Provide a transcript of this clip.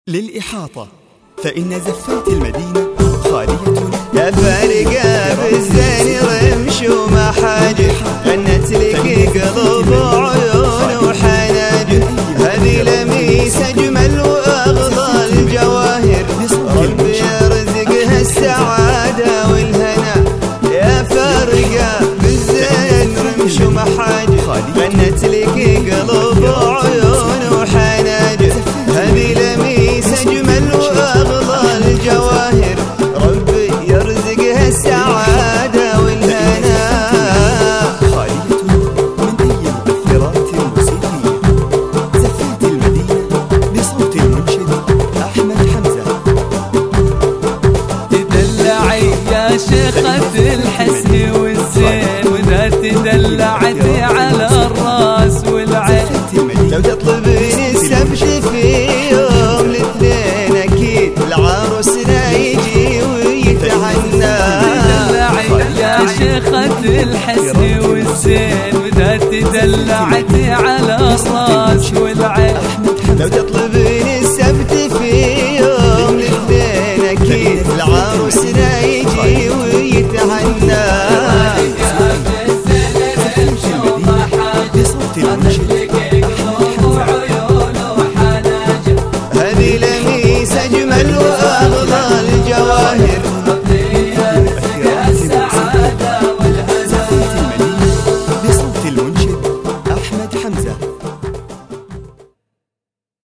للإحاطة فإن زفات المدينة خالية. يا فارقة بالزين رمش ومحاجر، غنت لك قلوب وعيون وحناجر، هذه لميس أجمل وأغلى الجواهر، ربي يرزقها السعادة والهنا. يا فارقة بالزين رمش ومحاجر، غنت لك قلوب وعيون وحناجر، هذه لميس أجمل وأغلى الجواهر، ربي يرزقها السعادة والهنا. خالية من أي مؤثرات موسيقية. زفات المدينة بصوت المنشد أحمد حمزة. تدلعي يا شيخة الحسن والزين، وإذا تدلعتي على الراس والعين، لو تطلبين السبت في يوم الاثنين أكيد العروسنا يجي ويتعنى. تدلعي يا شيخة الحسن والزين، وإذا تدلعتي على الراس والعين، لو تطلب